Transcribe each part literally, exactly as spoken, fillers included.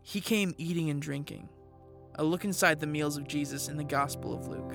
He came eating and drinking. A look inside the meals of Jesus in the Gospel of Luke.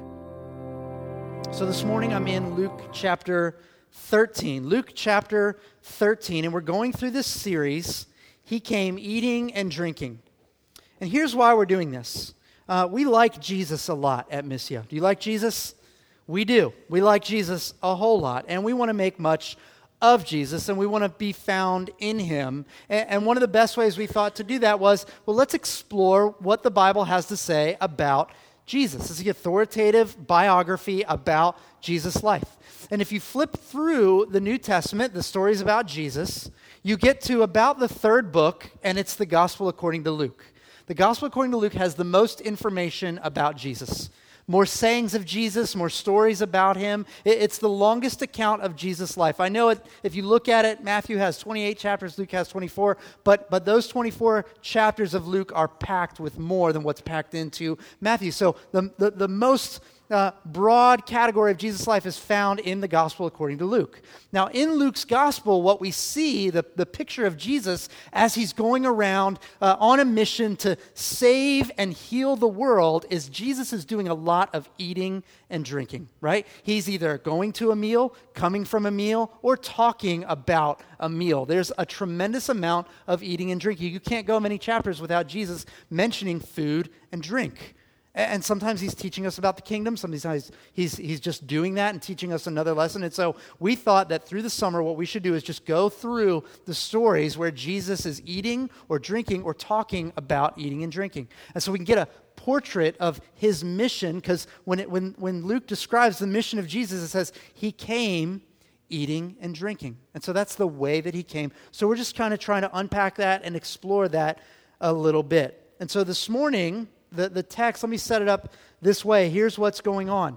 So this morning I'm in Luke chapter thirteen. Luke chapter thirteen, and we're going through this series, He Came Eating and Drinking. And here's why we're doing this. Uh, we like Jesus a lot at Missio. Do you like Jesus? We do. We like Jesus a whole lot, and we want to make much of Jesus, and we want to be found in Him. And, and one of the best ways we thought to do that was, well, let's explore what the Bible has to say about Jesus. It's the authoritative biography about Jesus' life. And if you flip through the New Testament, the stories about Jesus, you get to about the third book, and it's the Gospel according to Luke. The Gospel according to Luke has the most information about Jesus. More sayings of Jesus, more stories about Him. It's the longest account of Jesus' life. I know it, if you look at it, Matthew has twenty-eight chapters, Luke has twenty-four, but, but those twenty-four chapters of Luke are packed with more than what's packed into Matthew. So the, the, the most uh, broad category of Jesus' life is found in the Gospel according to Luke. Now, in Luke's Gospel, what we see, the, the picture of Jesus as He's going around uh, on a mission to save and heal the world, is Jesus is doing a lot of eating and drinking, right? He's either going to a meal, coming from a meal, or talking about a meal. There's a tremendous amount of eating and drinking. You can't go many chapters without Jesus mentioning food and drink. And sometimes He's teaching us about the kingdom. Sometimes he's, he's just doing that and teaching us another lesson. And so we thought that through the summer, what we should do is just go through the stories where Jesus is eating or drinking or talking about eating and drinking. And so we can get a portrait of His mission, because when, it, when, when Luke describes the mission of Jesus, it says He came eating and drinking. And so that's the way that He came. So we're just kind of trying to unpack that and explore that a little bit. And so this morning, The, the text, let me set it up this way. Here's what's going on.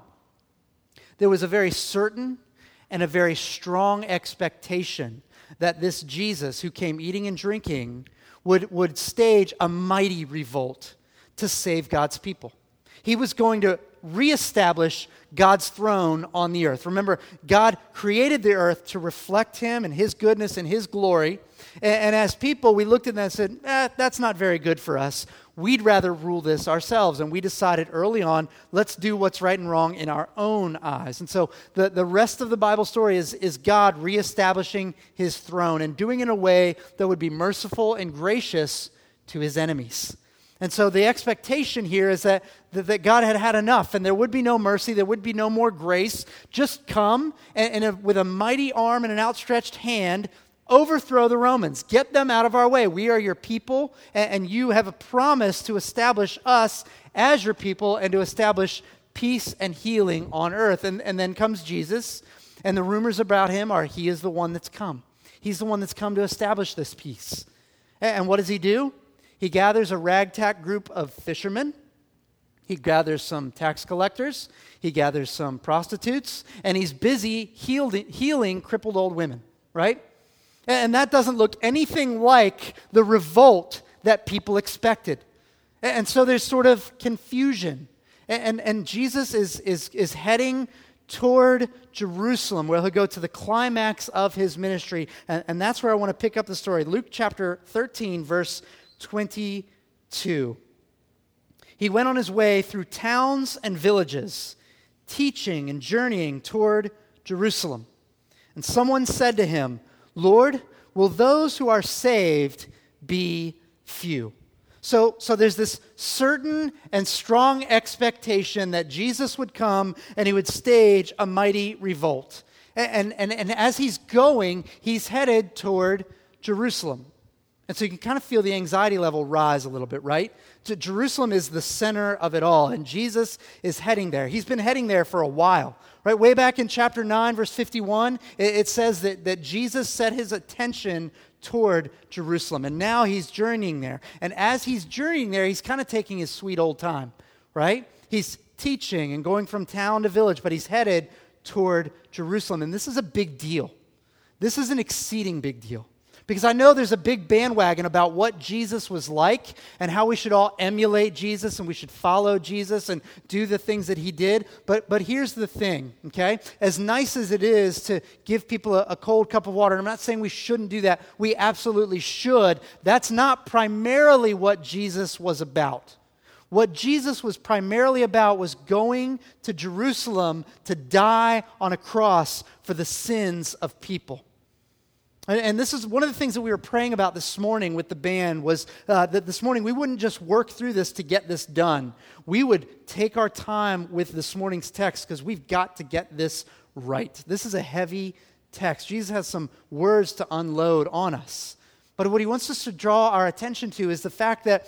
There was a very certain and a very strong expectation that this Jesus who came eating and drinking would, would stage a mighty revolt to save God's people. He was going to reestablish God's throne on the earth. Remember, God created the earth to reflect Him and His goodness and His glory. And, and as people, we looked at that and said, eh, that's not very good for us. We'd rather rule this ourselves. And we decided early on, let's do what's right and wrong in our own eyes. And so the, the rest of the Bible story is, is God reestablishing His throne and doing it in a way that would be merciful and gracious to His enemies. And so the expectation here is that, that, that God had had enough, and there would be no mercy, there would be no more grace. Just come and, and a, with a mighty arm and an outstretched hand, overthrow the Romans. Get them out of our way. We are your people, and, and you have a promise to establish us as your people and to establish peace and healing on earth. And, and then comes Jesus, and the rumors about Him are He is the one that's come. He's the one that's come to establish this peace. And, and what does He do? He gathers a ragtag group of fishermen. He gathers some tax collectors. He gathers some prostitutes. And He's busy healed, healing crippled old women, right? And that doesn't look anything like the revolt that people expected. And so there's sort of confusion. And, and Jesus is, is, is heading toward Jerusalem, where He'll go to the climax of His ministry. And, and that's where I want to pick up the story. Luke chapter thirteen, verse twenty-two. He went on His way through towns and villages, teaching and journeying toward Jerusalem. And someone said to Him, Lord, will those who are saved be few? So, so there's this certain and strong expectation that Jesus would come and He would stage a mighty revolt. And, and, and as He's going, He's headed toward Jerusalem. And so you can kind of feel the anxiety level rise a little bit, right? Jerusalem is the center of it all, and Jesus is heading there. He's been heading there for a while, right? Way back in chapter nine, verse fifty-one, it, it says that, that Jesus set His attention toward Jerusalem, and now He's journeying there. And as He's journeying there, He's kind of taking His sweet old time, right? He's teaching and going from town to village, but He's headed toward Jerusalem, and this is a big deal. This is an exceeding big deal. Because I know there's a big bandwagon about what Jesus was like and how we should all emulate Jesus and we should follow Jesus and do the things that he did. But but here's the thing, okay? As nice as it is to give people a, a cold cup of water, and I'm not saying we shouldn't do that. We absolutely should. That's not primarily what Jesus was about. What Jesus was primarily about was going to Jerusalem to die on a cross for the sins of people. And this is one of the things that we were praying about this morning with the band was uh, that this morning we wouldn't just work through this to get this done. We would take our time with this morning's text because we've got to get this right. This is a heavy text. Jesus has some words to unload on us. But what he wants us to draw our attention to is the fact that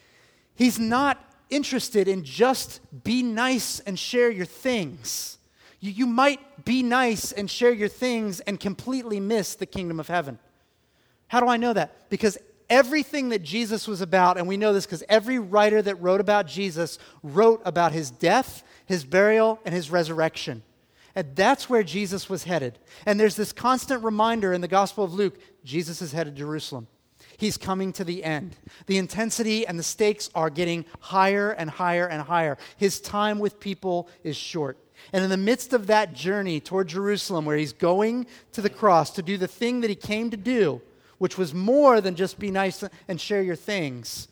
he's not interested in just be nice and share your things. You, you might be nice and share your things and completely miss the kingdom of heaven. How do I know that? Because everything that Jesus was about, and we know this because every writer that wrote about Jesus wrote about his death, his burial, and his resurrection. And that's where Jesus was headed. And there's this constant reminder in the Gospel of Luke, Jesus is headed to Jerusalem. He's coming to the end. The intensity and the stakes are getting higher and higher and higher. His time with people is short. And in the midst of that journey toward Jerusalem, where he's going to the cross to do the thing that he came to do, which was more than just be nice and share your things,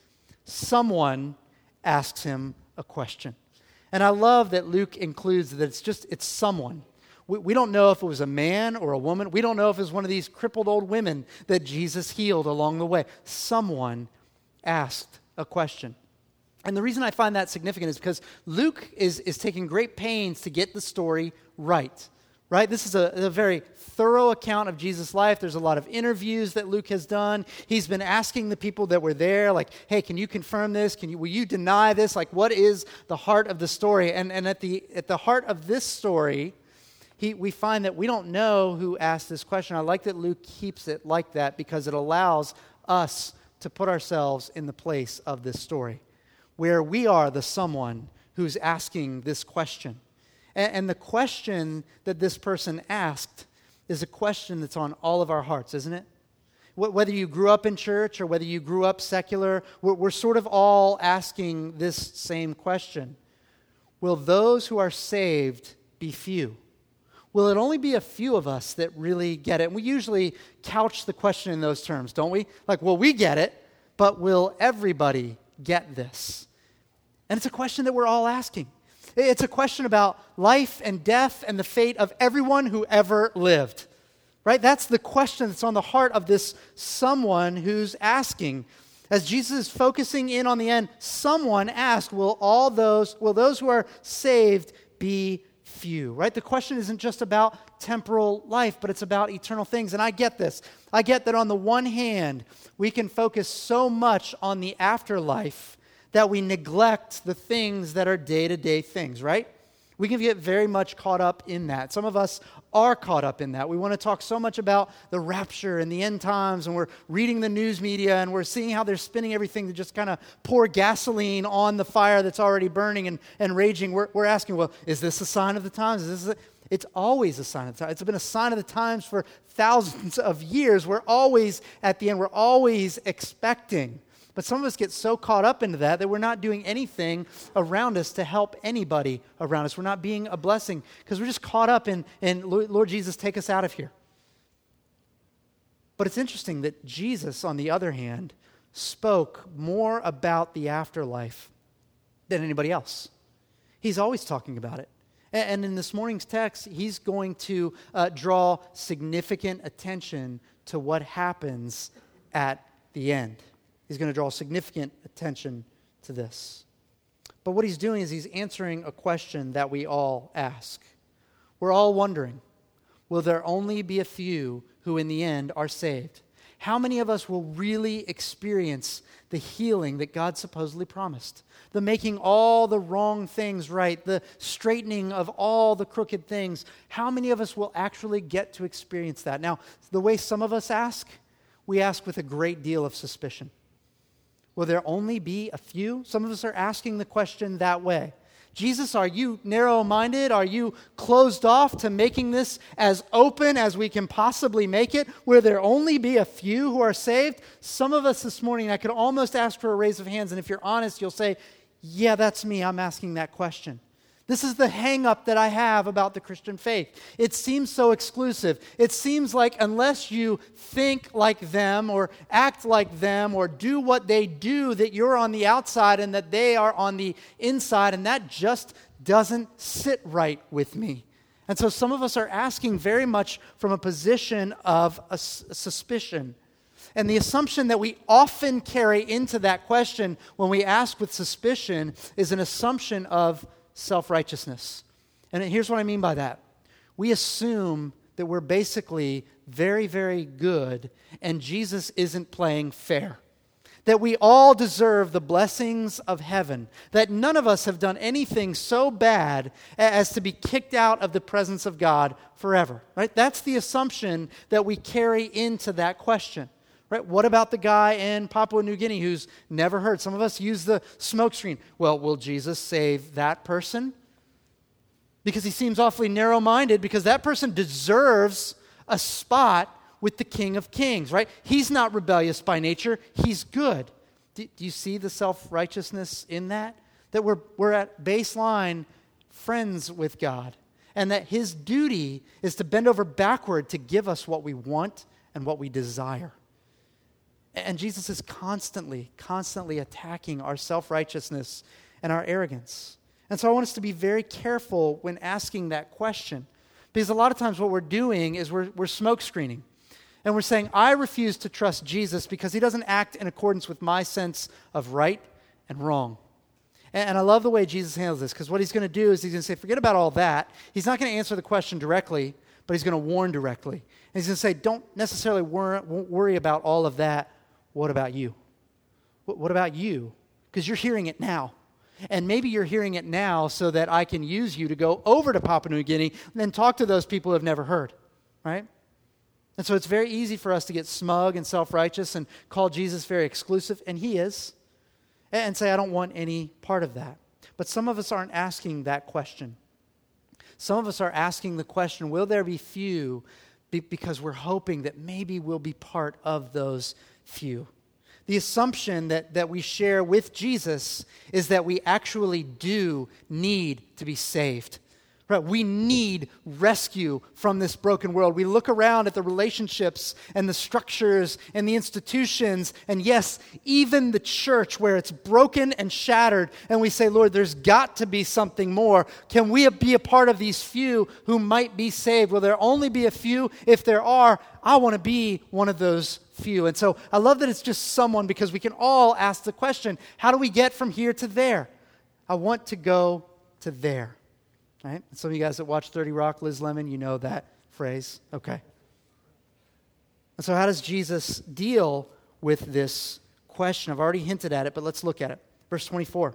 someone asks him a question. And I love that Luke includes that it's just, it's someone. We, we don't know if it was a man or a woman. We don't know if it was one of these crippled old women that Jesus healed along the way. Someone asked a question. And the reason I find that significant is because Luke is, is taking great pains to get the story right. Right? This is a, a very thorough account of Jesus' life. There's a lot of interviews that Luke has done. He's been asking the people that were there, like, hey, can you confirm this? Can you, will you deny this? Like, what is the heart of the story? And, and at the at the heart of this story, he, we find that we don't know who asked this question. I like that Luke keeps it like that because it allows us to put ourselves in the place of this story, where we are the someone who's asking this question. And, and the question that this person asked is a question that's on all of our hearts, isn't it? Wh- whether you grew up in church or whether you grew up secular, we're, we're sort of all asking this same question. Will those who are saved be few? Will it only be a few of us that really get it? And we usually couch the question in those terms, don't we? Like, well, we get it, but will everybody get this? And it's a question that we're all asking. It's a question about life and death and the fate of everyone who ever lived. Right? That's the question that's on the heart of this someone who's asking. As Jesus is focusing in on the end, someone asked, will all those, will those who are saved be few? Right? The question isn't just about temporal life, but it's about eternal things. And I get this. I get that on the one hand, we can focus so much on the afterlife that we neglect the things that are day-to-day things, right? We can get very much caught up in that. Some of us are caught up in that. We want to talk so much about the rapture and the end times, and we're reading the news media, and we're seeing how they're spinning everything to just kind of pour gasoline on the fire that's already burning and, and raging. We're, we're asking, well, is this a sign of the times? Is this a, it's always a sign of the times. It's been a sign of the times for thousands of years. We're always at the end. We're always expecting. But some of us get so caught up into that that we're not doing anything around us to help anybody around us. We're not being a blessing because we're just caught up in, in, Lord Jesus, take us out of here. But it's interesting that Jesus, on the other hand, spoke more about the afterlife than anybody else. He's always talking about it. And, and in this morning's text, he's going to uh, draw significant attention to what happens at the end. He's going to draw significant attention to this. But what he's doing is he's answering a question that we all ask. We're all wondering, will there only be a few who in the end are saved? How many of us will really experience the healing that God supposedly promised? The making all the wrong things right, the straightening of all the crooked things. How many of us will actually get to experience that? Now, the way some of us ask, we ask with a great deal of suspicion. Will there only be a few? Some of us are asking the question that way. Jesus, are you narrow-minded? Are you closed off to making this as open as we can possibly make it, where there only be a few who are saved? Some of us this morning, I could almost ask for a raise of hands, and if you're honest, you'll say, yeah, that's me. I'm asking that question. This is the hang-up that I have about the Christian faith. It seems so exclusive. It seems like unless you think like them or act like them or do what they do, that you're on the outside and that they are on the inside, and that just doesn't sit right with me. And so some of us are asking very much from a position of a s- suspicion. And the assumption that we often carry into that question when we ask with suspicion is an assumption of self-righteousness. And here's what I mean by that. We assume that we're basically very, very good and Jesus isn't playing fair. That we all deserve the blessings of heaven. That none of us have done anything so bad as to be kicked out of the presence of God forever. Right? That's the assumption that we carry into that question. Right? What about the guy in Papua New Guinea who's never heard? Some of us use the smokescreen. Well, will Jesus save that person? Because he seems awfully narrow-minded, because that person deserves a spot with the King of Kings, right? He's not rebellious by nature. He's good. Do, do you see the self-righteousness in that? That we're, we're at baseline friends with God, and that his duty is to bend over backward to give us what we want and what we desire. And Jesus is constantly, constantly attacking our self-righteousness and our arrogance. And so I want us to be very careful when asking that question. Because a lot of times what we're doing is we're, we're smoke screening. And we're saying, I refuse to trust Jesus because he doesn't act in accordance with my sense of right and wrong. And, and I love the way Jesus handles this, because what he's going to do is he's going to say, forget about all that. He's not going to answer the question directly, but he's going to warn directly. And he's going to say, don't necessarily wor- worry about all of that. What about you? What about you? Because you're hearing it now. And maybe you're hearing it now so that I can use you to go over to Papua New Guinea and then talk to those people who have never heard, right? And so it's very easy for us to get smug and self-righteous and call Jesus very exclusive, and he is, and say, I don't want any part of that. But some of us aren't asking that question. Some of us are asking the question, will there be few? Be- because we're hoping that maybe we'll be part of those few. The assumption that, that we share with Jesus is that we actually do need to be saved. Right? We need rescue from this broken world. We look around at the relationships and the structures and the institutions, and yes, even the church where it's broken and shattered, and we say, Lord, there's got to be something more. Can we be a part of these few who might be saved? Will there only be a few? If there are, I want to be one of those few. And so I love that it's just someone, because we can all ask the question, how do we get from here to there? I want to go to there. Right? Some of you guys that watch thirty Rock, Liz Lemon, you know that phrase. Okay. And so how does Jesus deal with this question? I've already hinted at it, but let's look at it. Verse twenty-four.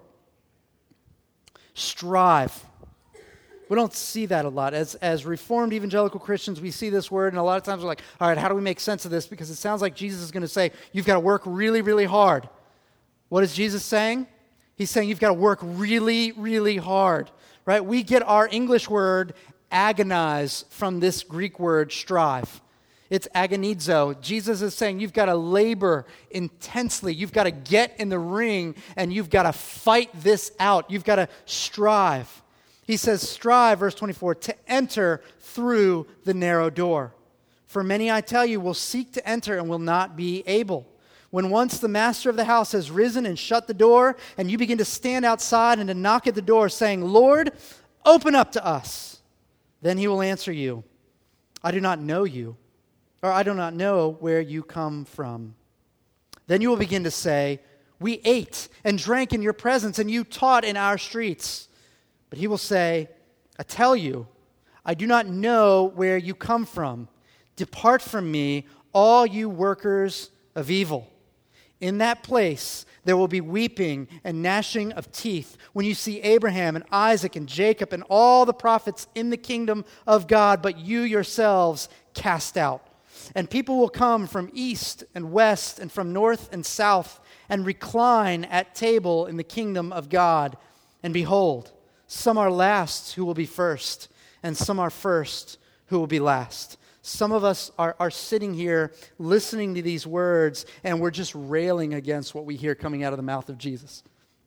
Strive. We don't see that a lot. As, as Reformed evangelical Christians, we see this word, and a lot of times we're like, all right, how do we make sense of this? Because it sounds like Jesus is going to say, you've got to work really, really hard. What is Jesus saying? He's saying you've got to work really, really hard. Right? We get our English word agonize from this Greek word strive. It's agonizo. Jesus is saying you've got to labor intensely. You've got to get in the ring and you've got to fight this out. You've got to strive. He says strive, verse twenty-four, to enter through the narrow door. For many, I tell you, will seek to enter and will not be able. When once the master of the house has risen and shut the door, and you begin to stand outside and to knock at the door, saying, Lord, open up to us. Then he will answer you, I do not know you, or I do not know where you come from. Then you will begin to say, we ate and drank in your presence, and you taught in our streets. But he will say, I tell you, I do not know where you come from. Depart from me, all you workers of evil. In that place, there will be weeping and gnashing of teeth when you see Abraham and Isaac and Jacob and all the prophets in the kingdom of God, but you yourselves cast out. And people will come from east and west and from north and south and recline at table in the kingdom of God. And behold, Some are last who will be first, and some are first who will be last. Some of us are, are sitting here listening to these words, and we're just railing against what we hear coming out of the mouth of Jesus.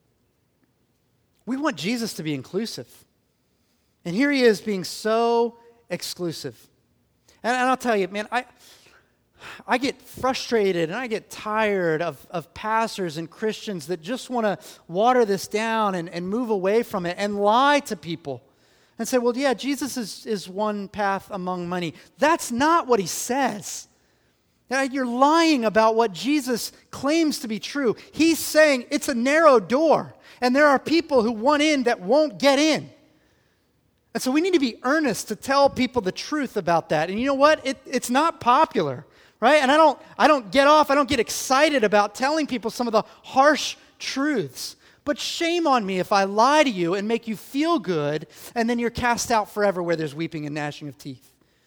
We want Jesus to be inclusive. And here he is being so exclusive. And, and I'll tell you, man, I I get frustrated and I get tired of, of pastors and Christians that just want to water this down and, and move away from it and lie to people and say, well, yeah, Jesus is, is one path among many. That's not what he says. You're lying about what Jesus claims to be true. He's saying it's a narrow door, and there are people who want in that won't get in. And so we need to be earnest to tell people the truth about that. And you know what? It, it's not popular. Right? And I don't I don't get off, I don't get excited about telling people some of the harsh truths. But shame on me if I lie to you and make you feel good, and then you're cast out forever where there's weeping and gnashing of teeth.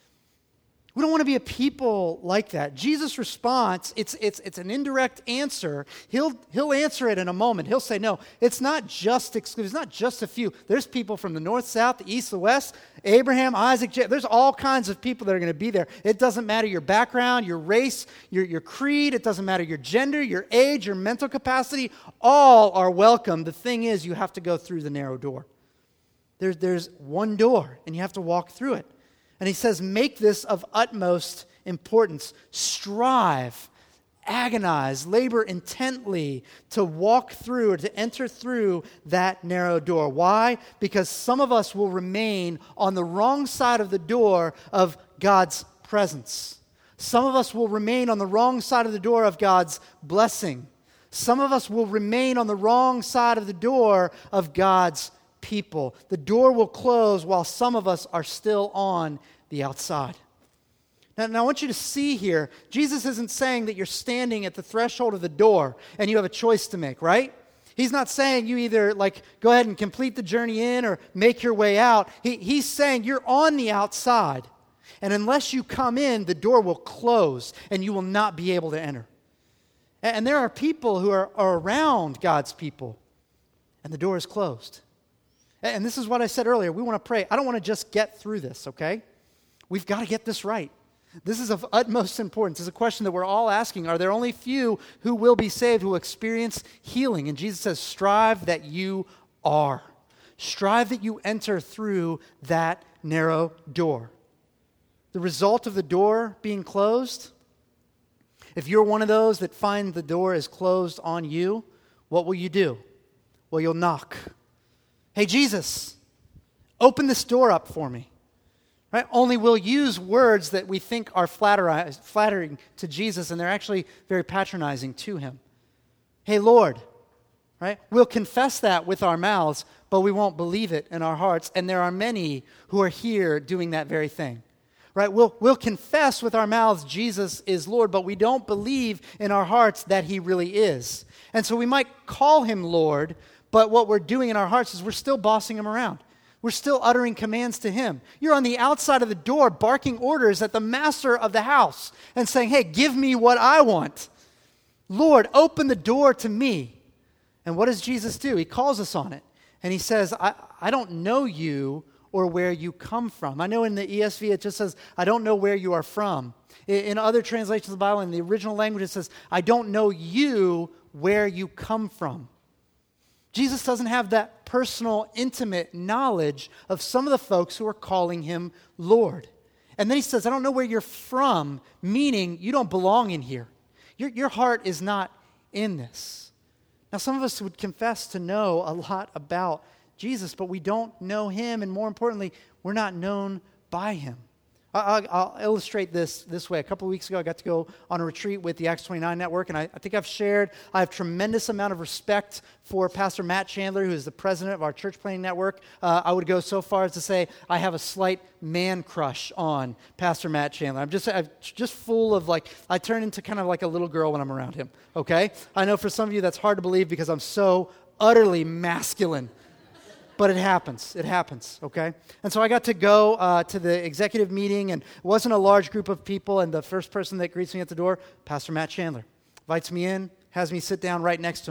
We don't want to be a people like that. Jesus' response, it's it's it's an indirect answer. He'll he'll answer it in a moment. He'll say, no, it's not just exclusive. It's not just a few. There's people from the north, south, the east, the west, Abraham, Isaac, Jacob. There's all kinds of people that are going to be there. It doesn't matter your background, your race, your, your creed. It doesn't matter your gender, your age, your mental capacity. All are welcome. The thing is, you have to go through the narrow door. There's, there's one door, and you have to walk through it. And he says, make this of utmost importance. Strive, agonize, labor intently to walk through or to enter through that narrow door. Why? Because some of us will remain on the wrong side of the door of God's presence. Some of us will remain on the wrong side of the door of God's blessing. Some of us will remain on the wrong side of the door of God's people. The door will close while some of us are still on the outside. Now, now I want you to see here, Jesus isn't saying that you're standing at the threshold of the door and you have a choice to make, right? He's not saying you either like go ahead and complete the journey in or make your way out. He, he's saying you're on the outside, and unless you come in, the door will close and you will not be able to enter. And, and there are people who are, are around God's people, and the door is closed. And this is what I said earlier. We want to pray. I don't want to just get through this, okay? We've got to get this right. This is of utmost importance. It's a question that we're all asking. Are there only few who will be saved, who will experience healing? And Jesus says, strive that you are. Strive that you enter through that narrow door. The result of the door being closed, if you're one of those that find the door is closed on you, what will you do? Well, you'll knock. Hey, Jesus, open this door up for me. Right? Only we'll use words that we think are flattering to Jesus, and they're actually very patronizing to him. Hey, Lord, right? We'll confess that with our mouths, but we won't believe it in our hearts, and there are many who are here doing that very thing. Right? We'll, we'll confess with our mouths Jesus is Lord, but we don't believe in our hearts that he really is. And so we might call him Lord, but what we're doing in our hearts is we're still bossing him around. We're still uttering commands to him. You're on the outside of the door barking orders at the master of the house and saying, hey, give me what I want. Lord, open the door to me. And what does Jesus do? He calls us on it. And he says, I, I don't know you or where you come from. I know in the E S V it just says, I don't know where you are from. In, in other translations of the Bible, in the original language, it says, I don't know you where you come from. Jesus doesn't have that personal, intimate knowledge of some of the folks who are calling him Lord. And then he says, I don't know where you're from, meaning you don't belong in here. Your, your heart is not in this. Now, some of us would confess to know a lot about Jesus, but we don't know him, and more importantly, we're not known by him. I'll, I'll illustrate this this way. A couple of weeks ago, I got to go on a retreat with the Acts twenty-nine Network, and I, I think I've shared, I have tremendous amount of respect for Pastor Matt Chandler, who is the president of our church planting network. Uh, I would go so far as to say I have a slight man crush on Pastor Matt Chandler. I'm just I'm just full of like, I turn into kind of like a little girl when I'm around him, okay? I know for some of you that's hard to believe because I'm so utterly masculine. But it happens. It happens, okay? And so I got to go uh, to the executive meeting, and it wasn't a large group of people, and the first person that greets me at the door, Pastor Matt Chandler, invites me in, has me sit down right next to him.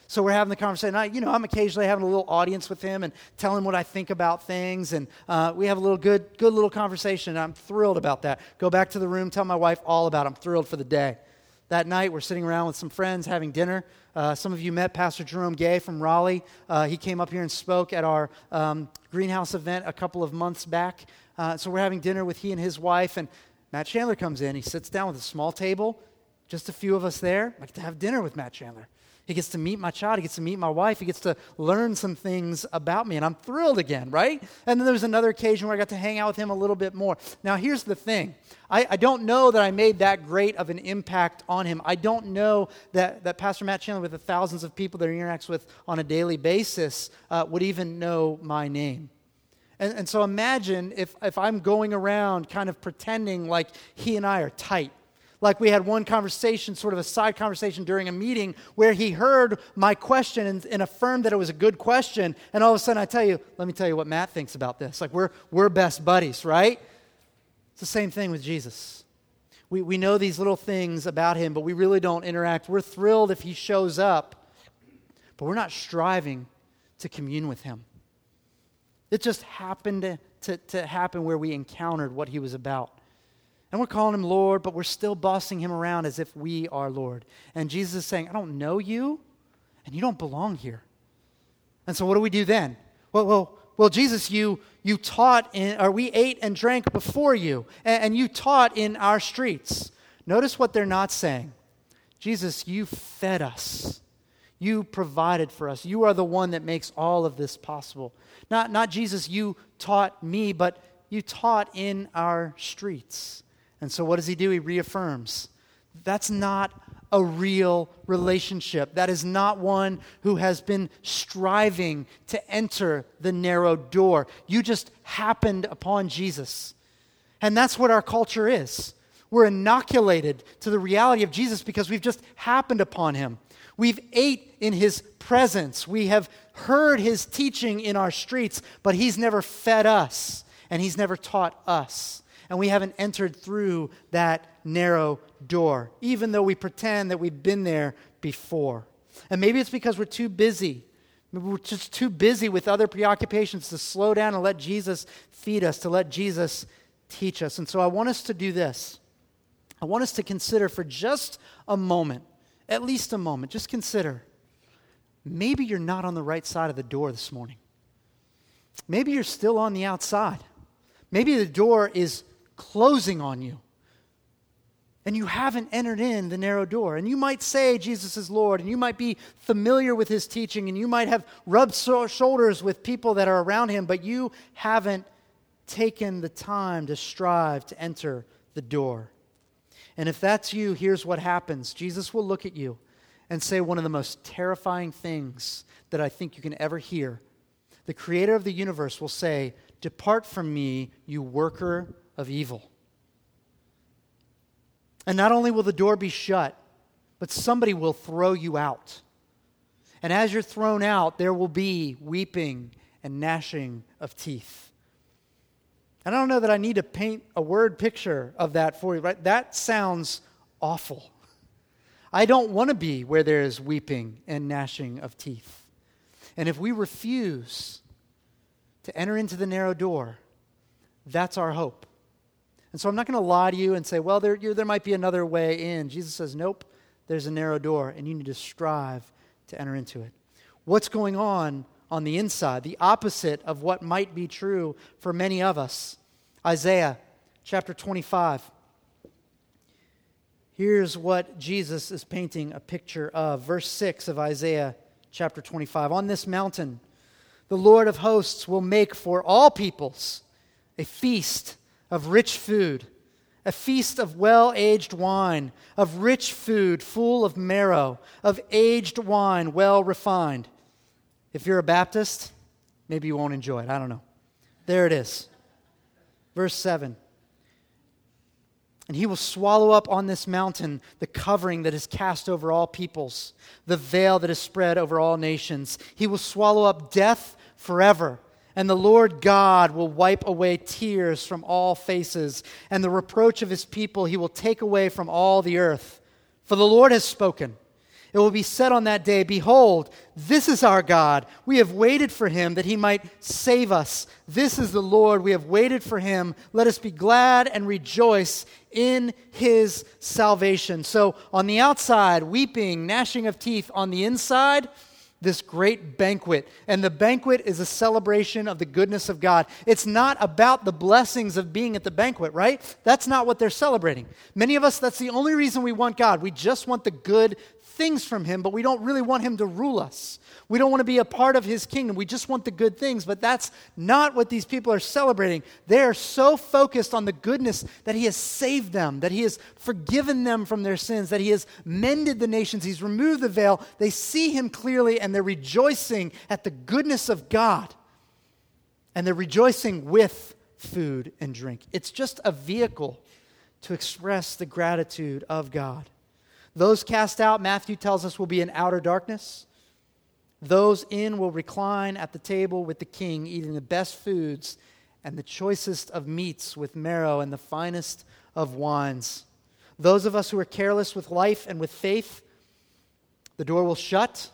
So we're having the conversation. I, you know, I'm occasionally having a little audience with him and telling him what I think about things. And uh, we have a little good, good little conversation. And I'm thrilled about that. Go back to the room, tell my wife all about it. I'm thrilled for the day. That night, we're sitting around with some friends having dinner. Uh, some of you met Pastor Jerome Gay from Raleigh. Uh, he came up here and spoke at our um, greenhouse event a couple of months back. Uh, so we're having dinner with he and his wife. And Matt Chandler comes in. He sits down with a small table, just a few of us there. I get to have dinner with Matt Chandler. He gets to meet my child. He gets to meet my wife. He gets to learn some things about me. And I'm thrilled again, right? And then there was another occasion where I got to hang out with him a little bit more. Now, here's the thing. I, I don't know that I made that great of an impact on him. I don't know that, that Pastor Matt Chandler, with the thousands of people that he interacts with on a daily basis, uh, would even know my name. And, and so imagine if, if I'm going around kind of pretending like he and I are tight. Like we had one conversation, sort of a side conversation during a meeting where he heard my question and, and affirmed that it was a good question. And all of a sudden I tell you, let me tell you what Matt thinks about this. Like we're we're best buddies, right? It's the same thing with Jesus. We we know these little things about him, but we really don't interact. We're thrilled if he shows up, but we're not striving to commune with him. It just happened to, to, to happen where we encountered what he was about. And we're calling him Lord, but we're still bossing him around as if we are Lord. And Jesus is saying, I don't know you, and you don't belong here. And so what do we do then? Well, well, well, Jesus, you you taught, in, or we ate and drank before you, and, and you taught in our streets. Notice what they're not saying. Jesus, you fed us. You provided for us. You are the one that makes all of this possible. Not, not Jesus, you taught me, but you taught in our streets. And so what does he do? He reaffirms. That's not a real relationship. That is not one who has been striving to enter the narrow door. You just happened upon Jesus. And that's what our culture is. We're inoculated to the reality of Jesus because we've just happened upon him. We've ate in his presence. We have heard his teaching in our streets, but he's never fed us, and he's never taught us. And we haven't entered through that narrow door, even though we pretend that we've been there before. And maybe it's because we're too busy. Maybe we're just too busy with other preoccupations to slow down and let Jesus feed us, to let Jesus teach us. And so I want us to do this. I want us to consider for just a moment, at least a moment, just consider, maybe you're not on the right side of the door this morning. Maybe you're still on the outside. Maybe the door is closing on you, and you haven't entered in the narrow door. And you might say Jesus is Lord, and you might be familiar with his teaching, and you might have rubbed so- shoulders with people that are around him, but you haven't taken the time to strive to enter the door. And if that's you, here's what happens. Jesus will look at you and say one of the most terrifying things that I think you can ever hear. The creator of the universe will say, "Depart from me, you worker of evil." And not only will the door be shut, but somebody will throw you out. And as you're thrown out, there will be weeping and gnashing of teeth. And I don't know that I need to paint a word picture of that for you, right? That sounds awful. I don't want to be where there is weeping and gnashing of teeth. And if we refuse to enter into the narrow door, that's our hope. And so I'm not going to lie to you and say, well, there, you, there might be another way in. Jesus says, nope, there's a narrow door, and you need to strive to enter into it. What's going on on the inside? The opposite of what might be true for many of us. Isaiah chapter twenty-five. Here's what Jesus is painting a picture of. Verse six of Isaiah chapter twenty-five. On this mountain, the Lord of hosts will make for all peoples a feast of rich food, a feast of well-aged wine, of rich food full of marrow, of aged wine well refined. If you're a Baptist, maybe you won't enjoy it. I don't know. There it is. Verse seven. And he will swallow up on this mountain the covering that is cast over all peoples, the veil that is spread over all nations. He will swallow up death forever. And the Lord God will wipe away tears from all faces, and the reproach of his people he will take away from all the earth. For the Lord has spoken, It will be said on that day, behold, this is our God. We have waited for him that he might save us. This is the Lord. We have waited for him. Let us be glad and rejoice in his salvation. So on the outside, weeping, gnashing of teeth. On the inside, this great banquet. And the banquet is a celebration of the goodness of God. It's not about the blessings of being at the banquet, right? That's not what they're celebrating. Many of us, that's the only reason we want God. We just want the good things from him, but we don't really want him to rule us. We don't want to be a part of his kingdom. We just want the good things, but that's not what these people are celebrating. They are so focused on the goodness that he has saved them, that he has forgiven them from their sins, that he has mended the nations, he's removed the veil. They see him clearly and they're rejoicing at the goodness of God. And they're rejoicing with food and drink. It's just a vehicle to express the gratitude of God. Those cast out, Matthew tells us, will be in outer darkness. Those in will recline at the table with the king, eating the best foods and the choicest of meats with marrow and the finest of wines. Those of us who are careless with life and with faith, the door will shut.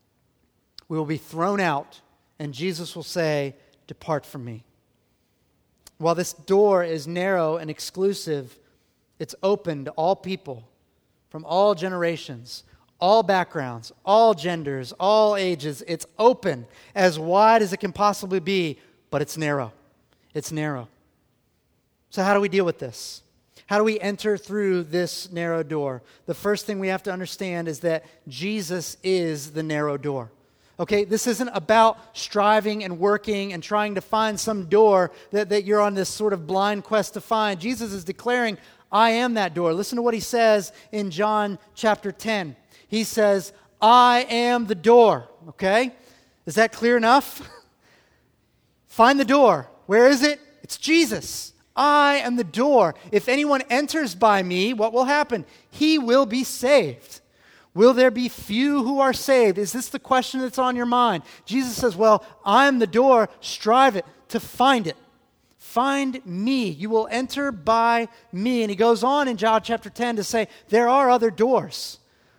We will be thrown out, and Jesus will say, depart from me. While this door is narrow and exclusive, it's open to all people, from all generations, all backgrounds, all genders, all ages. It's open, as wide as it can possibly be, but it's narrow. It's narrow. So how do we deal with this? How do we enter through this narrow door? The first thing we have to understand is that Jesus is the narrow door. Okay, this isn't about striving and working and trying to find some door that, that you're on this sort of blind quest to find. Jesus is declaring, I am that door. Listen to what he says in John chapter ten. He says, I am the door. Okay? Is that clear enough? Find the door. Where is it? It's Jesus. I am the door. If anyone enters by me, what will happen? He will be saved. Will there be few who are saved? Is this the question that's on your mind? Jesus says, well, I am the door. Strive it to find it. Find me. You will enter by me. And he goes on in John chapter ten to say, there are other doors.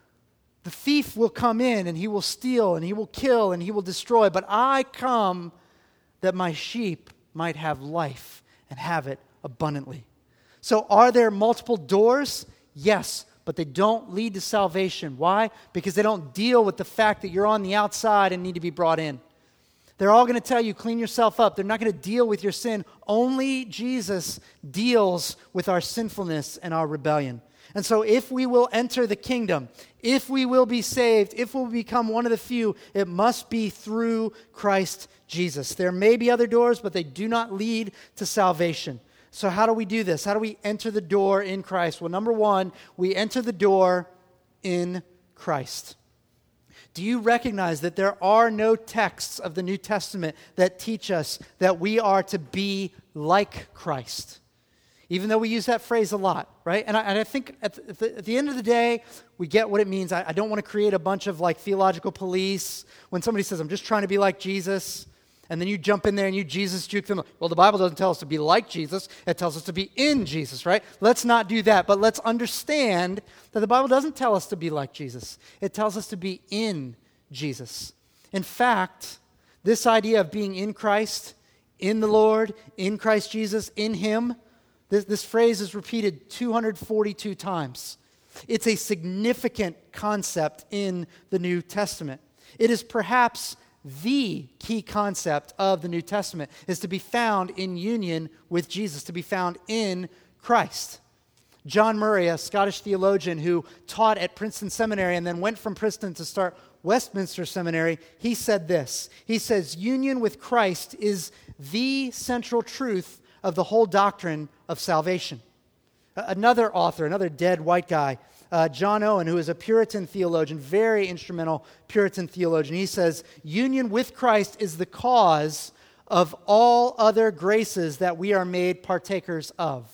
The thief will come in and he will steal and he will kill and he will destroy. But I come that my sheep might have life and have it abundantly. So are there multiple doors? Yes, but they don't lead to salvation. Why? Because they don't deal with the fact that you're on the outside and need to be brought in. They're all going to tell you, clean yourself up. They're not going to deal with your sin. Only Jesus deals with our sinfulness and our rebellion. And so if we will enter the kingdom, if we will be saved, if we'll become one of the few, it must be through Christ Jesus. There may be other doors, but they do not lead to salvation. So how do we do this? How do we enter the door in Christ? Well, number one, we enter the door in Christ. Do you recognize that there are no texts of the New Testament that teach us that we are to be like Christ? Even though we use that phrase a lot, right? And I, and I think at the, at the end of the day, we get what it means. I, I don't want to create a bunch of like theological police. When somebody says, I'm just trying to be like Jesus, and then you jump in there and you Jesus juke them. Well, the Bible doesn't tell us to be like Jesus. It tells us to be in Jesus, right? Let's not do that. But let's understand that the Bible doesn't tell us to be like Jesus. It tells us to be in Jesus. In fact, this idea of being in Christ, in the Lord, in Christ Jesus, in Him, this, this phrase is repeated two hundred forty-two times. It's a significant concept in the New Testament. It is perhaps the key concept of the New Testament, is to be found in union with Jesus, to be found in Christ. John Murray, a Scottish theologian who taught at Princeton Seminary and then went from Princeton to start Westminster Seminary, he said this. He says, union with Christ is the central truth of the whole doctrine of salvation. Another author, another dead white guy, uh, John Owen, who is a Puritan theologian, very instrumental Puritan theologian, he says, union with Christ is the cause of all other graces that we are made partakers of.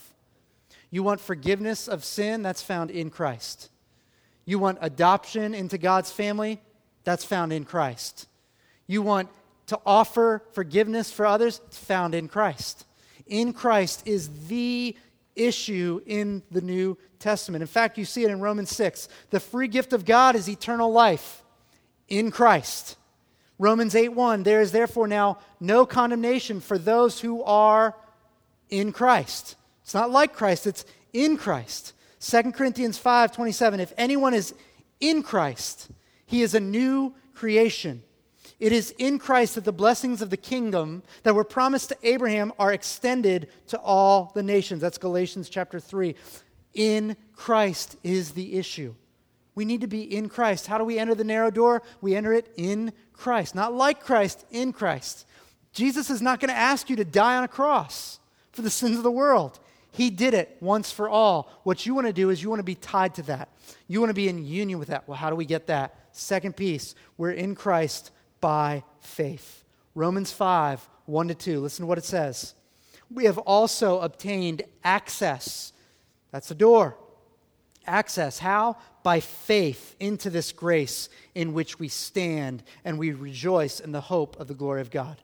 You want forgiveness of sin? That's found in Christ. You want adoption into God's family? That's found in Christ. You want to offer forgiveness for others? It's found in Christ. In Christ is the issue in the New Testament. In fact, you see it in Romans six. The free gift of God is eternal life in Christ. Romans eight one, there is therefore now no condemnation for those who are in Christ. It's not like Christ, it's in Christ. Second Corinthians five twenty-seven, if anyone is in Christ, he is a new creation. It is in Christ that the blessings of the kingdom that were promised to Abraham are extended to all the nations. That's Galatians chapter three. In Christ is the issue. We need to be in Christ. How do we enter the narrow door? We enter it in Christ. Not like Christ, in Christ. Jesus is not going to ask you to die on a cross for the sins of the world. He did it once for all. What you want to do is you want to be tied to that. You want to be in union with that. Well, how do we get that? Second piece, we're in Christ by faith. Romans five, one to two. Listen to what it says. We have also obtained access. That's the door. Access. How? By faith into this grace in which we stand and we rejoice in the hope of the glory of God.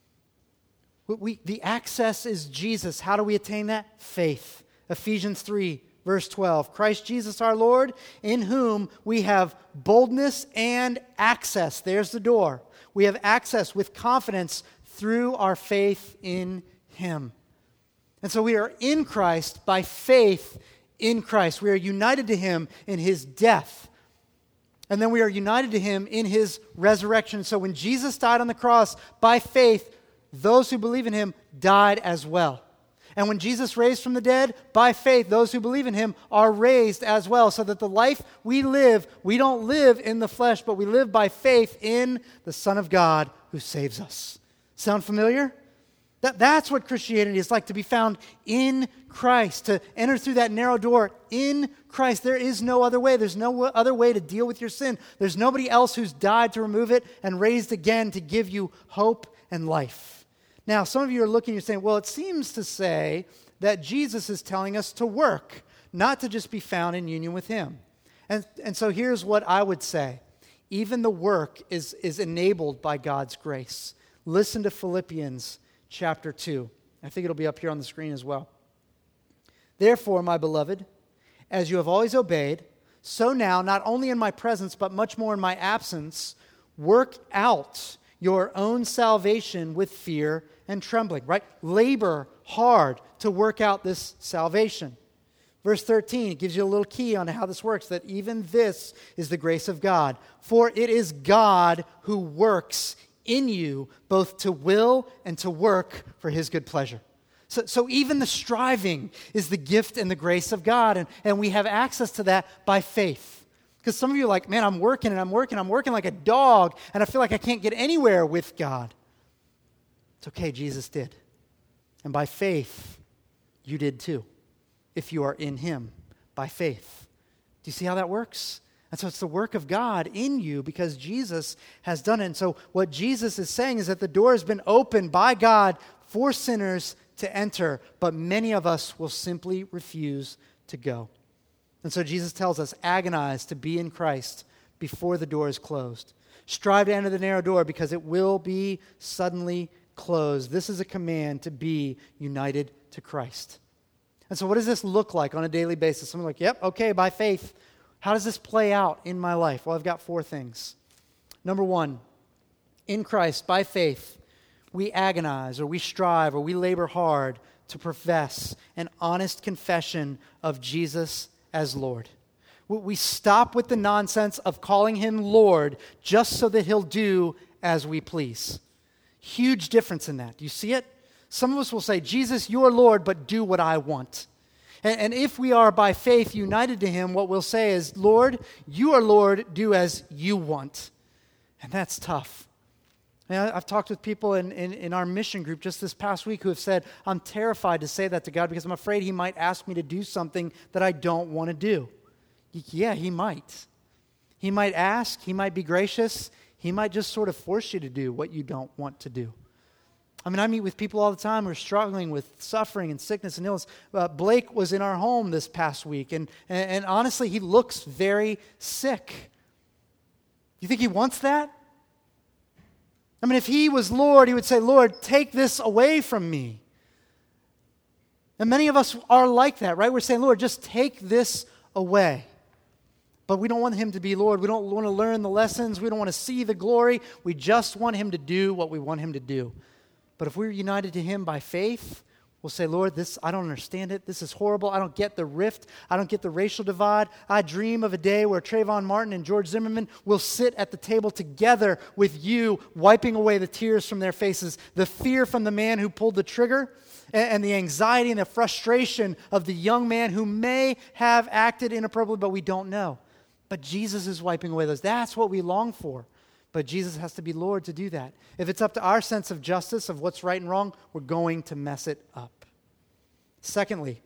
We, we, the access is Jesus. How do we attain that? Faith. Ephesians three, verse twelve. Christ Jesus our Lord, in whom we have boldness and access. There's the door. We have access with confidence through our faith in Him. And so we are in Christ by faith in Christ. We are united to Him in His death. And then we are united to Him in His resurrection. So when Jesus died on the cross, by faith, those who believe in Him died as well. And when Jesus raised from the dead, by faith, those who believe in Him are raised as well. So that the life we live, we don't live in the flesh, but we live by faith in the Son of God who saves us. Sound familiar? That, that's what Christianity is like, to be found in Christ, to enter through that narrow door in Christ. There is no other way. There's no other way to deal with your sin. There's nobody else who's died to remove it and raised again to give you hope and life. Now, some of you are looking, you're saying, well, it seems to say that Jesus is telling us to work, not to just be found in union with Him. And, and so here's what I would say. Even the work is, is enabled by God's grace. Listen to Philippians chapter two. I think it'll be up here on the screen as well. Therefore, my beloved, as you have always obeyed, so now, not only in my presence, but much more in my absence, work out your own salvation with fear and trembling, right? Labor hard to work out this salvation. Verse thirteen, it gives you a little key on how this works, that even this is the grace of God. For it is God who works in you both to will and to work for His good pleasure. So, so even the striving is the gift and the grace of God, and, and we have access to that by faith. Because some of you are like, man, I'm working and I'm working, I'm working like a dog, and I feel like I can't get anywhere with God. It's okay, Jesus did. And by faith, you did too, if you are in Him, by faith. Do you see how that works? And so it's the work of God in you because Jesus has done it. And so what Jesus is saying is that the door has been opened by God for sinners to enter, but many of us will simply refuse to go. And so Jesus tells us, agonize to be in Christ before the door is closed. Strive to enter the narrow door because it will be suddenly closed. This is a command to be united to Christ. And so what does this look like on a daily basis? Someone's like, yep, okay, by faith. How does this play out in my life? Well, I've got four things. Number one, in Christ, by faith, we agonize or we strive or we labor hard to profess an honest confession of Jesus as Lord. We stop with the nonsense of calling Him Lord just so that He'll do as we please. Huge difference in that. Do you see it? Some of us will say, Jesus, you're Lord, but do what I want. And, and if we are by faith united to Him, what we'll say is, Lord, you are Lord, do as you want. And that's tough. And I've talked with people in, in, in our mission group just this past week who have said, I'm terrified to say that to God because I'm afraid He might ask me to do something that I don't want to do. Yeah, He might. He might ask, He might be gracious, He might just sort of force you to do what you don't want to do. I mean, I meet with people all the time who are struggling with suffering and sickness and illness. Uh, Blake was in our home this past week, and, and, and honestly, he looks very sick. You think He wants that? I mean, if He was Lord, He would say, Lord, take this away from me. And many of us are like that, right? We're saying, Lord, just take this away. But we don't want him to be Lord. We don't want to learn the lessons. We don't want to see the glory. We just want him to do what we want him to do. But if we're united to him by faith, we'll say, Lord, this, I don't understand it. This is horrible. I don't get the rift. I don't get the racial divide. I dream of a day where Trayvon Martin and George Zimmerman will sit at the table together with you, wiping away the tears from their faces, the fear from the man who pulled the trigger, and, and the anxiety and the frustration of the young man who may have acted inappropriately, but we don't know. But Jesus is wiping away those. That's what we long for. But Jesus has to be Lord to do that. If it's up to our sense of justice, of what's right and wrong, we're going to mess it up. Secondly,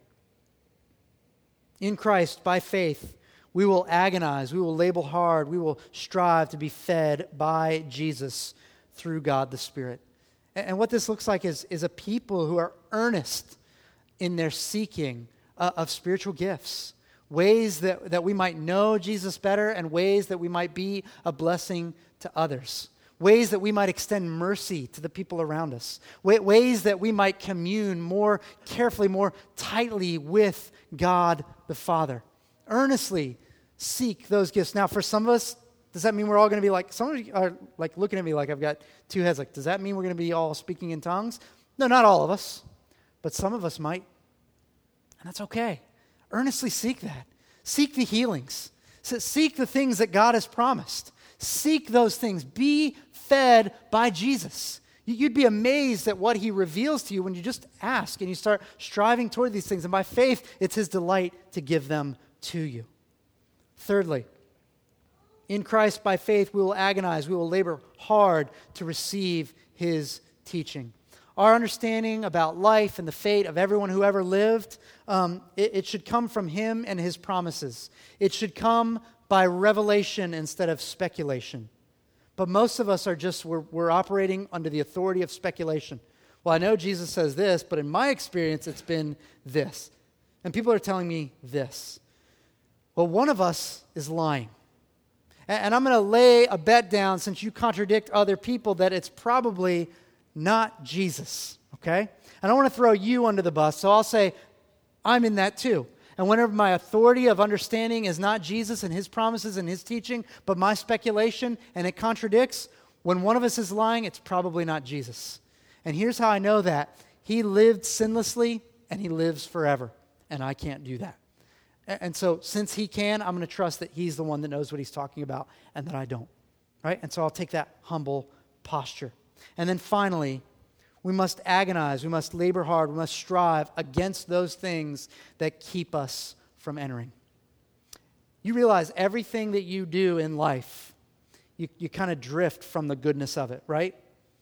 in Christ, by faith, we will agonize, we will labor hard, we will strive to be fed by Jesus through God the Spirit. And what this looks like is, is a people who are earnest in their seeking uh, of spiritual gifts, ways that, that we might know Jesus better and ways that we might be a blessing to others, ways that we might extend mercy to the people around us, ways that we might commune more carefully, more tightly with God the Father. Earnestly seek those gifts. Now, for some of us, does that mean we're all going to be like, some of you are like looking at me like I've got two heads. Like, does that mean we're going to be all speaking in tongues? No, not all of us, but some of us might. And that's okay. Earnestly seek that. Seek the healings. Seek the things that God has promised. Seek those things. Be fed by Jesus. You'd be amazed at what he reveals to you when you just ask and you start striving toward these things. And by faith, it's his delight to give them to you. Thirdly, in Christ, by faith, we will agonize. We will labor hard to receive his teaching. Our understanding about life and the fate of everyone who ever lived, um, it, it should come from him and his promises. It should come by revelation instead of speculation. But most of us are just, we're, we're operating under the authority of speculation. Well, I know Jesus says this, but in my experience, it's been this. And people are telling me this. Well, one of us is lying. And, and I'm going to lay a bet down, since you contradict other people, that it's probably not Jesus, okay? I don't want to throw you under the bus, so I'll say I'm in that too. And whenever my authority of understanding is not Jesus and his promises and his teaching, but my speculation and it contradicts, when one of us is lying, it's probably not Jesus. And here's how I know that. He lived sinlessly and he lives forever, and I can't do that. And so since he can, I'm going to trust that he's the one that knows what he's talking about and that I don't, right? And so I'll take that humble posture. And then finally, we must agonize, we must labor hard, we must strive against those things that keep us from entering. You realize everything that you do in life, you, you kind of drift from the goodness of it, right?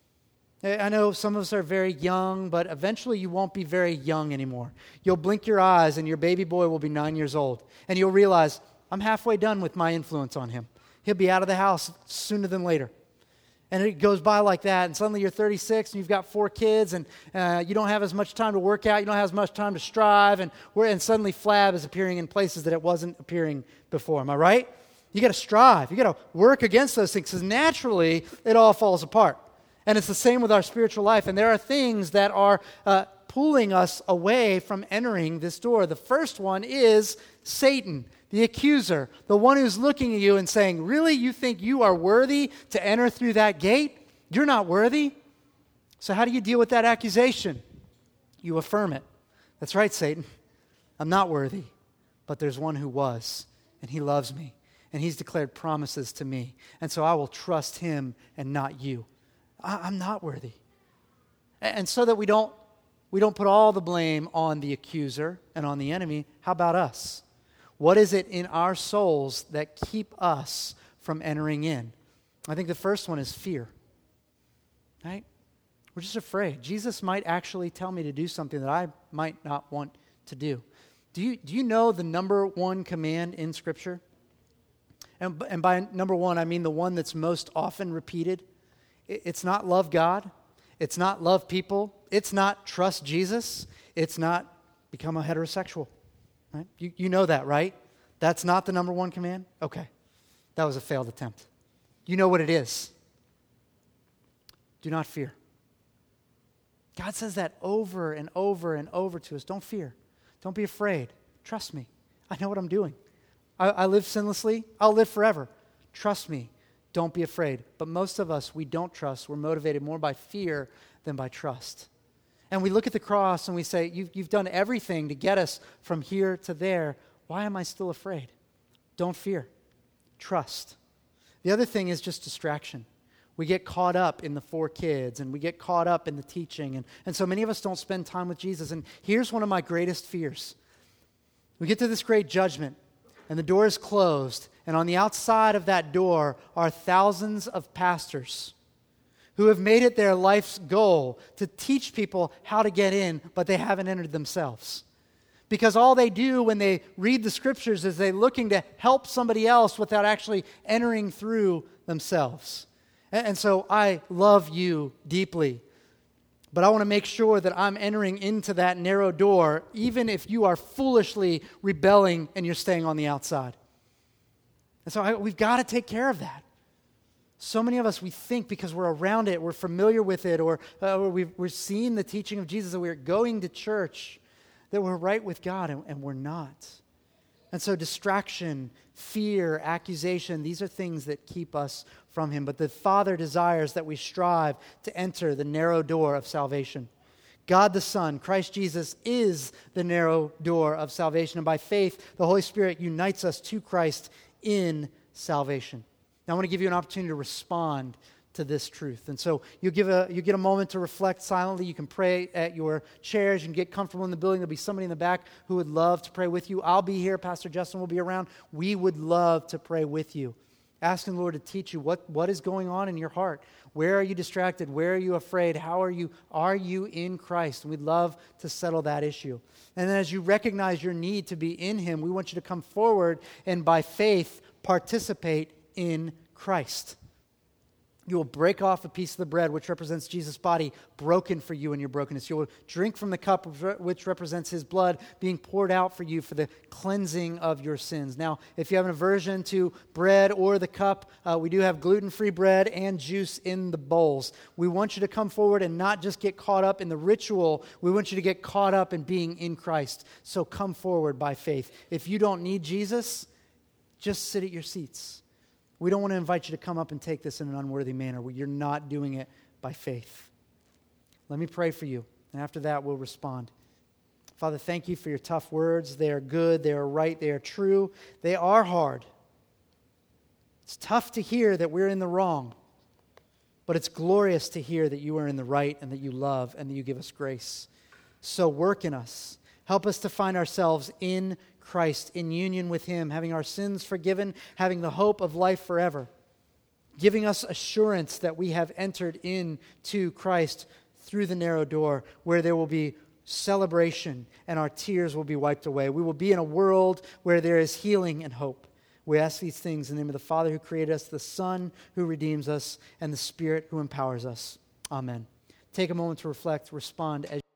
I know some of us are very young, but eventually you won't be very young anymore. You'll blink your eyes and your baby boy will be nine years old. And you'll realize, I'm halfway done with my influence on him. He'll be out of the house sooner than later. And it goes by like that, and suddenly you're thirty-six, and you've got four kids, and uh, you don't have as much time to work out, you don't have as much time to strive, and, we're, and suddenly flab is appearing in places that it wasn't appearing before. Am I right? You got to strive. You got to work against those things, because naturally it all falls apart. And it's the same with our spiritual life, and there are things that are uh, pulling us away from entering this door. The first one is Satan, the accuser, the one who's looking at you and saying, really, you think you are worthy to enter through that gate? You're not worthy. So how do you deal with that accusation? You affirm it. That's right, Satan. I'm not worthy, but there's one who was, and he loves me, and he's declared promises to me, and so I will trust him and not you. I, I'm not worthy. And, and so that we don't, we don't put all the blame on the accuser and on the enemy, how about us? What is it in our souls that keep us from entering in? I think the first one is fear, right? We're just afraid. Jesus might actually tell me to do something that I might not want to do. Do you, do you know the number one command in Scripture? And, and by number one, I mean the one that's most often repeated. It, it's not love God. It's not love people. It's not trust Jesus. It's not become a heterosexual. Right? You, you know that, right? That's not the number one command? Okay. That was a failed attempt. You know what it is. Do not fear. God says that over and over and over to us. Don't fear. Don't be afraid. Trust me. I know what I'm doing. I, I live sinlessly. I'll live forever. Trust me. Don't be afraid. But most of us, we don't trust. We're motivated more by fear than by trust. And we look at the cross and we say, you've, you've done everything to get us from here to there. Why am I still afraid? Don't fear. Trust. The other thing is just distraction. We get caught up in the four kids and we get caught up in the teaching. And, and so many of us don't spend time with Jesus. And here's one of my greatest fears. We get to this great judgment and the door is closed. And on the outside of that door are thousands of pastors who have made it their life's goal to teach people how to get in, but they haven't entered themselves. Because all they do when they read the scriptures is they're looking to help somebody else without actually entering through themselves. And so I love you deeply, but I want to make sure that I'm entering into that narrow door, even if you are foolishly rebelling and you're staying on the outside. And so I, we've got to take care of that. So many of us, we think because we're around it, we're familiar with it, or, uh, or we've, we're seeing the teaching of Jesus, that we're going to church, that we're right with God, and, and we're not. And so distraction, fear, accusation, these are things that keep us from Him. But the Father desires that we strive to enter the narrow door of salvation. God the Son, Christ Jesus, is the narrow door of salvation. And by faith, the Holy Spirit unites us to Christ in salvation. Now I want to give you an opportunity to respond to this truth. And so you give a you get a moment to reflect silently. You can pray at your chairs. You can get comfortable in the building. There'll be somebody in the back who would love to pray with you. I'll be here. Pastor Justin will be around. We would love to pray with you. Asking the Lord to teach you what, what is going on in your heart. Where are you distracted? Where are you afraid? How are you? Are you in Christ? And we'd love to settle that issue. And then as you recognize your need to be in Him, we want you to come forward and by faith participate in Christ. You will break off a piece of the bread, which represents Jesus' body, broken for you in your brokenness. You will drink from the cup, which represents His blood being poured out for you for the cleansing of your sins. Now, if you have an aversion to bread or the cup, uh, we do have gluten-free bread and juice in the bowls. We want you to come forward and not just get caught up in the ritual. We want you to get caught up in being in Christ. So come forward by faith. If you don't need Jesus, just sit at your seats. We don't want to invite you to come up and take this in an unworthy manner. You're not doing it by faith. Let me pray for you, and after that we'll respond. Father, thank you for your tough words. They are good, they are right, they are true. They are hard. It's tough to hear that we're in the wrong, but it's glorious to hear that you are in the right and that you love and that you give us grace. So work in us. Help us to find ourselves in Christ, in union with Him, having our sins forgiven, having the hope of life forever, giving us assurance that we have entered into Christ through the narrow door where there will be celebration and our tears will be wiped away. We will be in a world where there is healing and hope. We ask these things in the name of the Father who created us, the Son who redeems us, and the Spirit who empowers us. Amen. Take a moment to reflect, respond as